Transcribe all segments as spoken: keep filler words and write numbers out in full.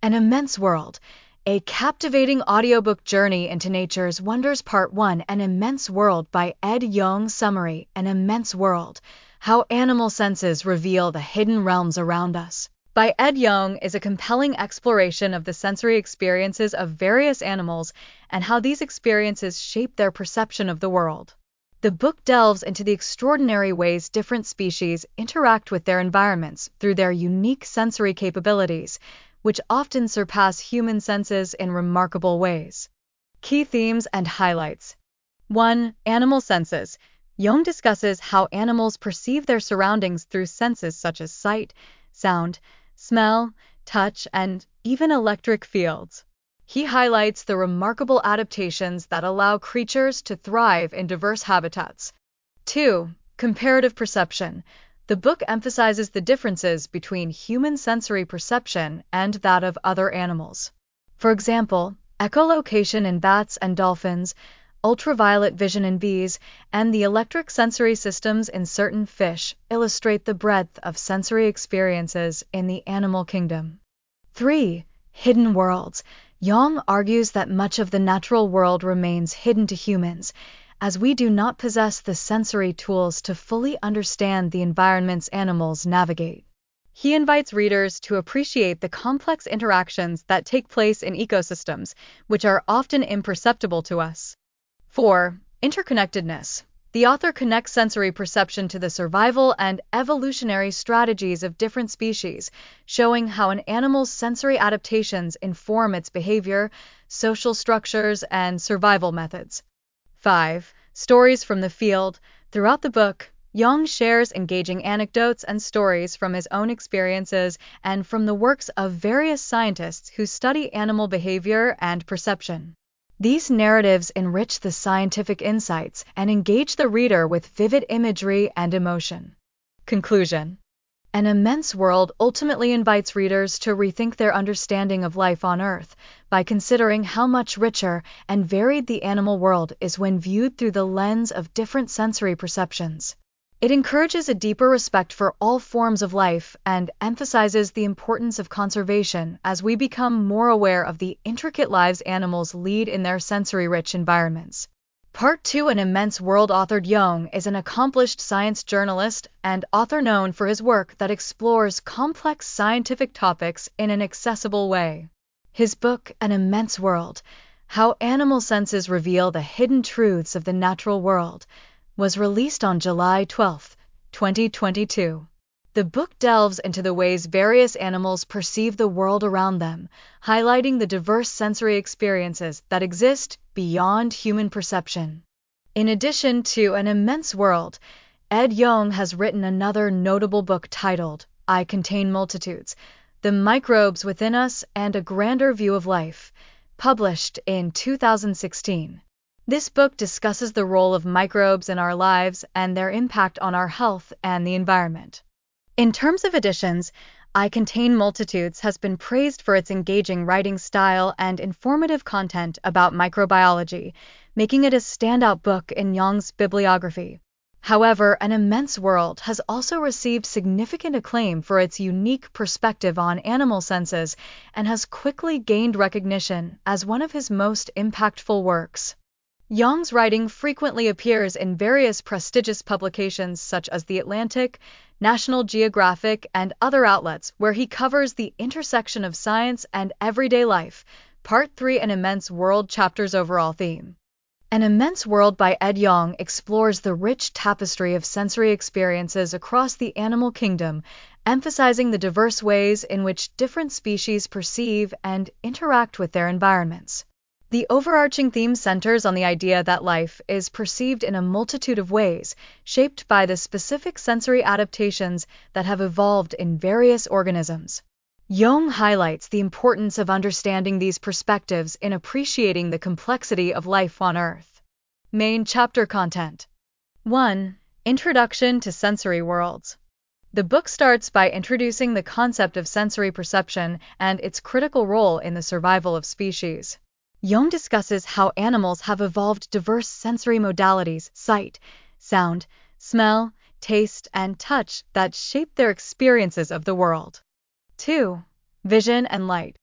An Immense World, a captivating audiobook journey into nature's wonders. Part one, An Immense World by Ed Yong. Summary: An Immense World, How Animal Senses Reveal the Hidden Realms Around Us, by Ed Yong, is a compelling exploration of the sensory experiences of various animals and how these experiences shape their perception of the world. The book delves into the extraordinary ways different species interact with their environments through their unique sensory capabilities, which often surpass human senses in remarkable ways. Key themes and highlights. one. Animal senses. Yong discusses how animals perceive their surroundings through senses such as sight, sound, smell, touch, and even electric fields. He highlights the remarkable adaptations that allow creatures to thrive in diverse habitats. two. Comparative perception. The book emphasizes the differences between human sensory perception and that of other animals. For example, echolocation in bats and dolphins, ultraviolet vision in bees, and the electric sensory systems in certain fish illustrate the breadth of sensory experiences in the animal kingdom. three. Hidden worlds. Yong argues that much of the natural world remains hidden to humans, as we do not possess the sensory tools to fully understand the environments animals navigate. He invites readers to appreciate the complex interactions that take place in ecosystems, which are often imperceptible to us. four. Interconnectedness. The author connects sensory perception to the survival and evolutionary strategies of different species, showing how an animal's sensory adaptations inform its behavior, social structures, and survival methods. five. Stories from the field. Throughout the book, Yong shares engaging anecdotes and stories from his own experiences and from the works of various scientists who study animal behavior and perception. These narratives enrich the scientific insights and engage the reader with vivid imagery and emotion. Conclusion. An Immense World ultimately invites readers to rethink their understanding of life on Earth by considering how much richer and varied the animal world is when viewed through the lens of different sensory perceptions. It encourages a deeper respect for all forms of life and emphasizes the importance of conservation as we become more aware of the intricate lives animals lead in their sensory-rich environments. Part two, An Immense World. Author Yong is an accomplished science journalist and author known for his work that explores complex scientific topics in an accessible way. His book, An Immense World, How Animal Senses Reveal the Hidden Truths of the Natural World, was released on July twelfth, twenty twenty-two. The book delves into the ways various animals perceive the world around them, highlighting the diverse sensory experiences that exist beyond human perception. In addition to An Immense World, Ed Yong has written another notable book titled I Contain Multitudes: The Microbes Within Us and a Grander View of Life, published in two thousand sixteen. This book discusses the role of microbes in our lives and their impact on our health and the environment. In terms of editions, I Contain Multitudes has been praised for its engaging writing style and informative content about microbiology, making it a standout book in Yong's bibliography. However, An Immense World has also received significant acclaim for its unique perspective on animal senses and has quickly gained recognition as one of his most impactful works. Yong's writing frequently appears in various prestigious publications such as The Atlantic, National Geographic, and other outlets where he covers the intersection of science and everyday life. Part three, An Immense World. Chapters. Overall theme. An Immense World by Ed Yong explores the rich tapestry of sensory experiences across the animal kingdom, emphasizing the diverse ways in which different species perceive and interact with their environments. The overarching theme centers on the idea that life is perceived in a multitude of ways, shaped by the specific sensory adaptations that have evolved in various organisms. Yong highlights the importance of understanding these perspectives in appreciating the complexity of life on Earth. Main chapter content. one. Introduction to Sensory Worlds. The book starts by introducing the concept of sensory perception and its critical role in the survival of species. Yong discusses how animals have evolved diverse sensory modalities, sight, sound, smell, taste, and touch that shape their experiences of the world. two. Vision and light.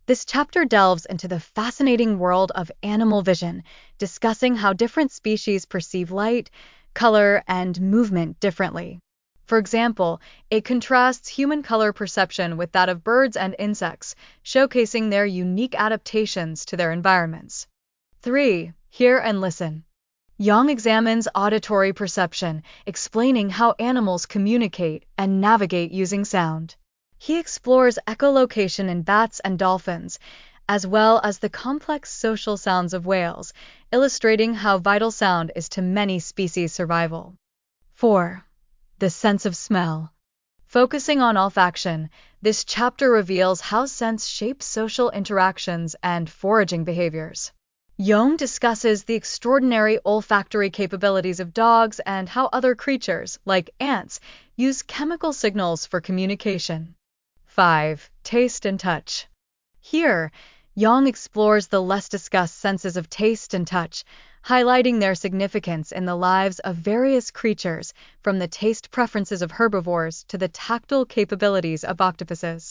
This chapter delves into the fascinating world of animal vision, discussing how different species perceive light, color, and movement differently. For example, it contrasts human color perception with that of birds and insects, showcasing their unique adaptations to their environments. three. Hear and listen. Yang examines auditory perception, explaining how animals communicate and navigate using sound. He explores echolocation in bats and dolphins, as well as the complex social sounds of whales, illustrating how vital sound is to many species' survival. four. The sense of smell. Focusing on olfaction, this chapter reveals how scents shape social interactions and foraging behaviors. Yang discusses the extraordinary olfactory capabilities of dogs and how other creatures, like ants, use chemical signals for communication. five. Taste and touch. Here, Yang explores the less discussed senses of taste and touch, highlighting their significance in the lives of various creatures, from the taste preferences of herbivores to the tactile capabilities of octopuses.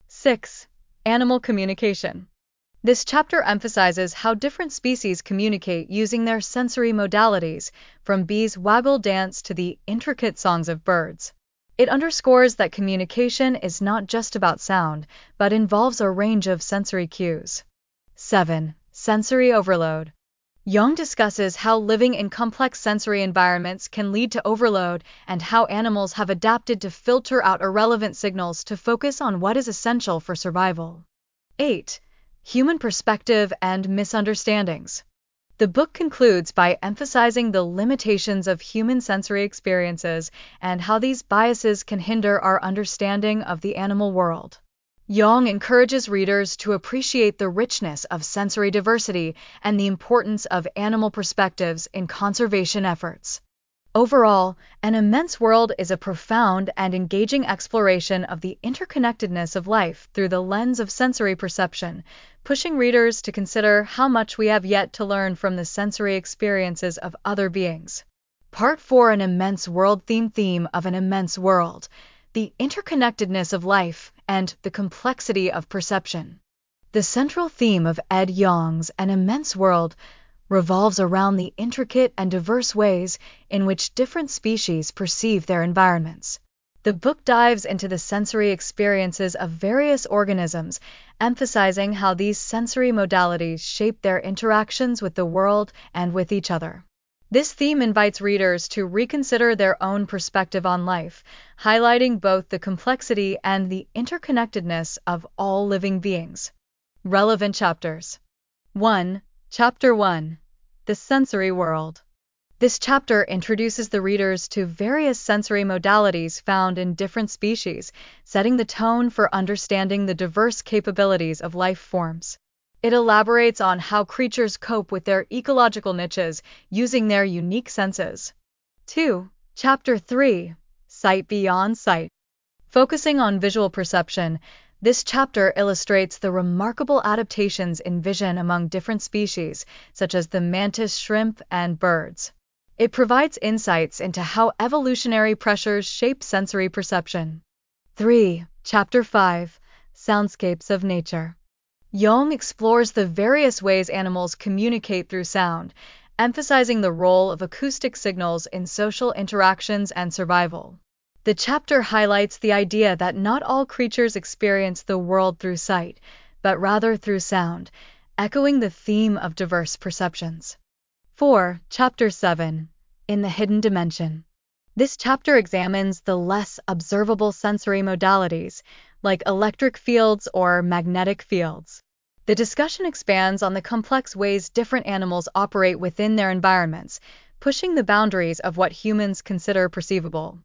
six. Animal communication. This chapter emphasizes how different species communicate using their sensory modalities, from bees' waggle dance to the intricate songs of birds. It underscores that communication is not just about sound, but involves a range of sensory cues. seven. Sensory overload. Yang discusses how living in complex sensory environments can lead to overload and how animals have adapted to filter out irrelevant signals to focus on what is essential for survival. eight. Human perspective and misunderstandings. The book concludes by emphasizing the limitations of human sensory experiences and how these biases can hinder our understanding of the animal world. Yang encourages readers to appreciate the richness of sensory diversity and the importance of animal perspectives in conservation efforts. Overall, An Immense World is a profound and engaging exploration of the interconnectedness of life through the lens of sensory perception, pushing readers to consider how much we have yet to learn from the sensory experiences of other beings. Part four. An Immense World. Theme Theme of An Immense World: the interconnectedness of life and the complexity of perception. The central theme of Ed Yong's An Immense World revolves around the intricate and diverse ways in which different species perceive their environments. The book dives into the sensory experiences of various organisms, emphasizing how these sensory modalities shape their interactions with the world and with each other. This theme invites readers to reconsider their own perspective on life, highlighting both the complexity and the interconnectedness of all living beings. Relevant chapters. one. Chapter one. The Sensory World. This chapter introduces the readers to various sensory modalities found in different species, setting the tone for understanding the diverse capabilities of life forms. It elaborates on how creatures cope with their ecological niches using their unique senses. two. Chapter three. Sight Beyond Sight. Focusing on visual perception, this chapter illustrates the remarkable adaptations in vision among different species, such as the mantis shrimp and birds. It provides insights into how evolutionary pressures shape sensory perception. three. Chapter five. Soundscapes of Nature. Yang explores the various ways animals communicate through sound, emphasizing the role of acoustic signals in social interactions and survival. The chapter highlights the idea that not all creatures experience the world through sight, but rather through sound, echoing the theme of diverse perceptions. four. Chapter seven. In the Hidden Dimension. This chapter examines the less observable sensory modalities, like electric fields or magnetic fields. The discussion expands on the complex ways different animals operate within their environments, pushing the boundaries of what humans consider perceivable.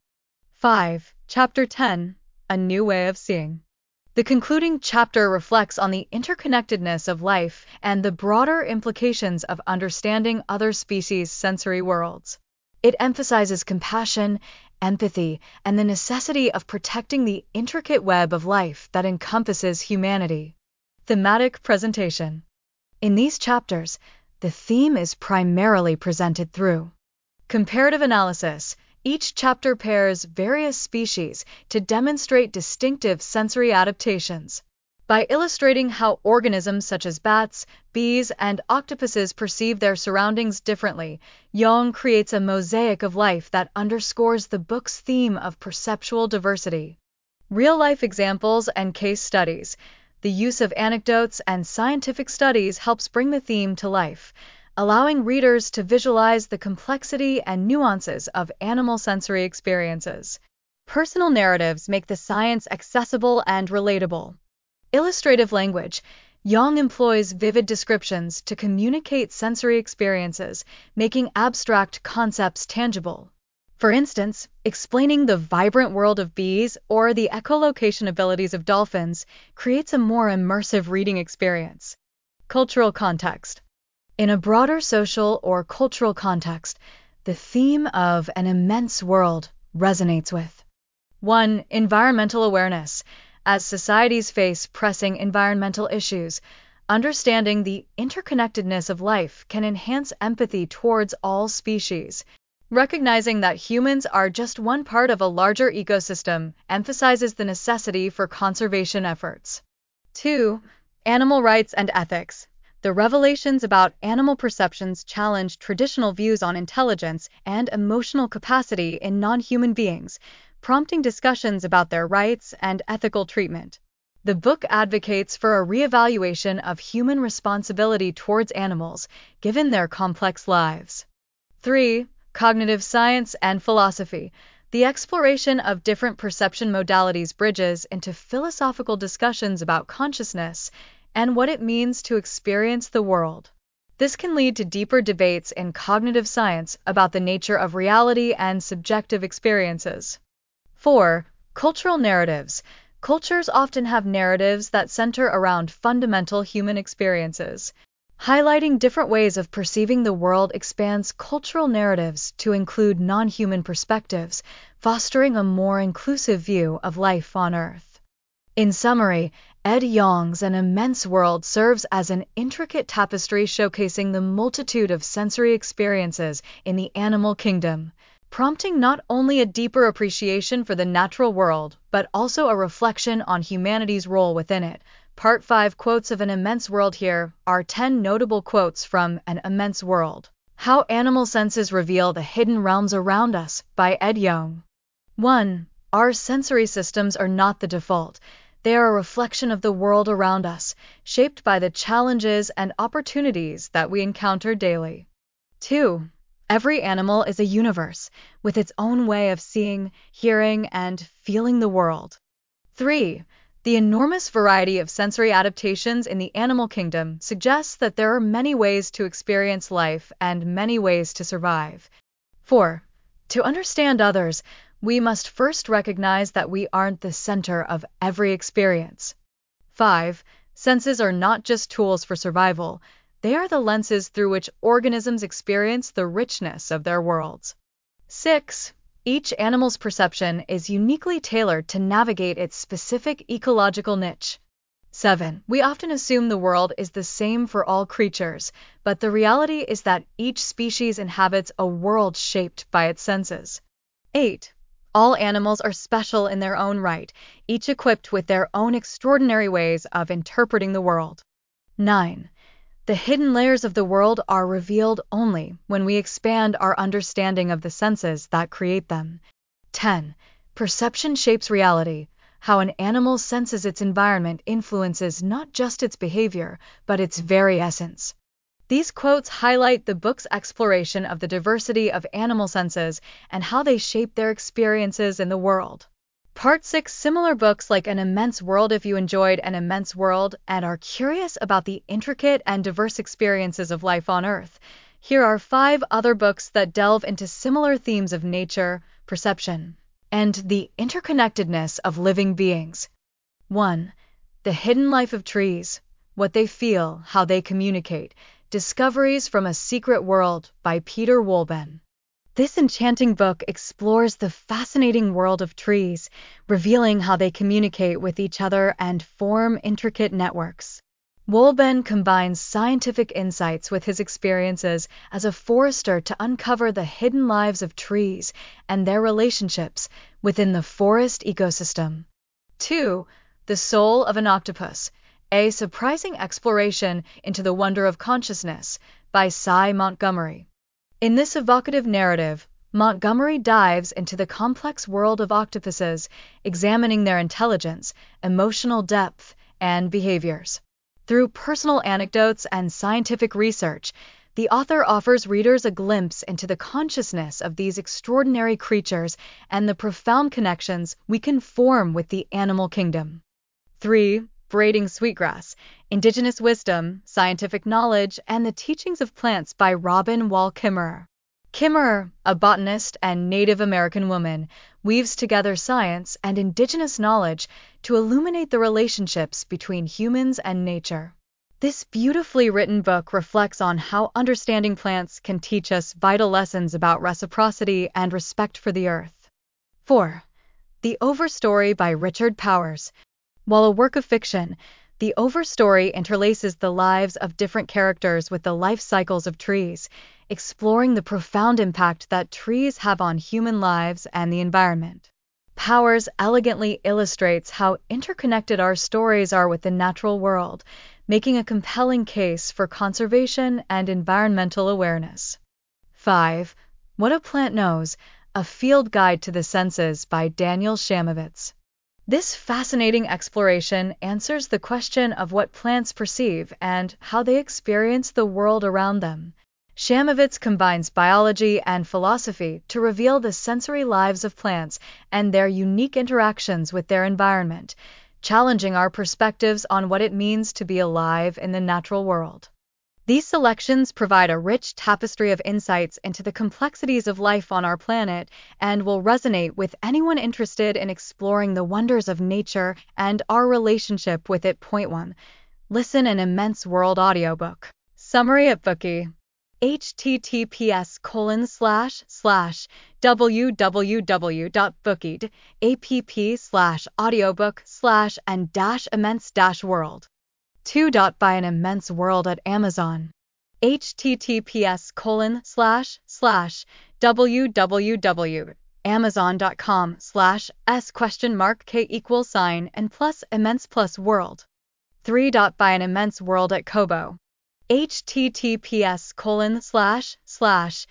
five. Chapter ten. A New Way of Seeing. The concluding chapter reflects on the interconnectedness of life and the broader implications of understanding other species' sensory worlds. It emphasizes compassion, empathy, and the necessity of protecting the intricate web of life that encompasses humanity. Thematic presentation. In these chapters, the theme is primarily presented through comparative analysis. Each chapter pairs various species to demonstrate distinctive sensory adaptations. By illustrating how organisms such as bats, bees, and octopuses perceive their surroundings differently, Jung creates a mosaic of life that underscores the book's theme of perceptual diversity. Real-life examples and case studies. The use of anecdotes and scientific studies helps bring the theme to life, allowing readers to visualize the complexity and nuances of animal sensory experiences. Personal narratives make the science accessible and relatable. Illustrative language. Jung employs vivid descriptions to communicate sensory experiences, making abstract concepts tangible. For instance, explaining the vibrant world of bees or the echolocation abilities of dolphins creates a more immersive reading experience. Cultural context. In a broader social or cultural context, the theme of an immense world resonates with one. Environmental awareness. As societies face pressing environmental issues, understanding the interconnectedness of life can enhance empathy towards all species. Recognizing that humans are just one part of a larger ecosystem emphasizes the necessity for conservation efforts. two. Animal rights and ethics. The revelations about animal perceptions challenge traditional views on intelligence and emotional capacity in non-human beings, prompting discussions about their rights and ethical treatment. The book advocates for a reevaluation of human responsibility towards animals, given their complex lives. three. Cognitive science and philosophy. The exploration of different perception modalities bridges into philosophical discussions about consciousness and what it means to experience the world. This can lead to deeper debates in cognitive science about the nature of reality and subjective experiences. four. Cultural narratives. Cultures often have narratives that center around fundamental human experiences. Highlighting different ways of perceiving the world expands cultural narratives to include non-human perspectives, fostering a more inclusive view of life on Earth. In summary, Ed Yong's An Immense World serves as an intricate tapestry showcasing the multitude of sensory experiences in the animal kingdom, prompting not only a deeper appreciation for the natural world, but also a reflection on humanity's role within it. Part five. Quotes of An Immense World. Here are ten notable quotes from An Immense World. How Animal Senses Reveal the Hidden Realms Around Us by Ed Yong. one. Our sensory systems are not the default. They are a reflection of the world around us, shaped by the challenges and opportunities that we encounter daily. two. Every animal is a universe, with its own way of seeing, hearing, and feeling the world. three. The enormous variety of sensory adaptations in the animal kingdom suggests that there are many ways to experience life and many ways to survive. four. To understand others, we must first recognize that we aren't the center of every experience. five. Senses are not just tools for survival. They are the lenses through which organisms experience the richness of their worlds. six. Each animal's perception is uniquely tailored to navigate its specific ecological niche. seven. We often assume the world is the same for all creatures, but the reality is that each species inhabits a world shaped by its senses. eight. All animals are special in their own right, each equipped with their own extraordinary ways of interpreting the world. nine. The hidden layers of the world are revealed only when we expand our understanding of the senses that create them. ten. Perception shapes reality. How an animal senses its environment influences not just its behavior, but its very essence. These quotes highlight the book's exploration of the diversity of animal senses and how they shape their experiences in the world. Part six. Similar books like An Immense World. If you enjoyed An Immense World and are curious about the intricate and diverse experiences of life on Earth, here are five other books that delve into similar themes of nature, perception, and the interconnectedness of living beings. one. The Hidden Life of Trees. What They Feel, How They Communicate. Discoveries from a Secret World by Peter Wolleben. This enchanting book explores the fascinating world of trees, revealing how they communicate with each other and form intricate networks. Wolleben combines scientific insights with his experiences as a forester to uncover the hidden lives of trees and their relationships within the forest ecosystem. two. The Soul of an Octopus, a surprising exploration into the wonder of consciousness by Sy Montgomery. In this evocative narrative, Montgomery dives into the complex world of octopuses, examining their intelligence, emotional depth, and behaviors. Through personal anecdotes and scientific research, the author offers readers a glimpse into the consciousness of these extraordinary creatures and the profound connections we can form with the animal kingdom. three. Braiding Sweetgrass, Indigenous Wisdom, Scientific Knowledge, and the Teachings of Plants by Robin Wall Kimmerer. Kimmerer, a botanist and Native American woman, weaves together science and indigenous knowledge to illuminate the relationships between humans and nature. This beautifully written book reflects on how understanding plants can teach us vital lessons about reciprocity and respect for the earth. four. The Overstory by Richard Powers. While a work of fiction, The Overstory interlaces the lives of different characters with the life cycles of trees, exploring the profound impact that trees have on human lives and the environment. Powers elegantly illustrates how interconnected our stories are with the natural world, making a compelling case for conservation and environmental awareness. five. What a Plant Knows, A Field Guide to the Senses by Daniel Shamovitz. This fascinating exploration answers the question of what plants perceive and how they experience the world around them. Shamovitz combines biology and philosophy to reveal the sensory lives of plants and their unique interactions with their environment, challenging our perspectives on what it means to be alive in the natural world. These selections provide a rich tapestry of insights into the complexities of life on our planet and will resonate with anyone interested in exploring the wonders of nature and our relationship with it. Point one. Listen an Immense World audiobook. Summary at Bookey. https colon slash slash www.bookey.app slash audiobook slash and dash immense dash world. two. Buy an Immense World at Amazon. https colon slash slash www.amazon.com slash s question mark k equals sign and plus immense plus world. three. Buy an Immense World at Kobo. https colon slash slash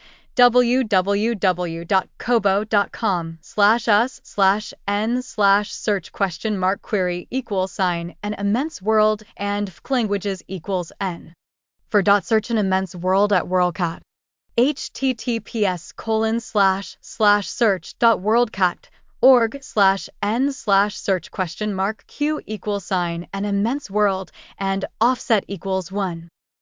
www.kobo.com slash us slash n slash search question mark query equals sign and immense world and languages equals n. For dot search an Immense World at WorldCat. https colon slash slash search dot worldcat org slash n slash search question mark q equals sign and immense world and offset equals one.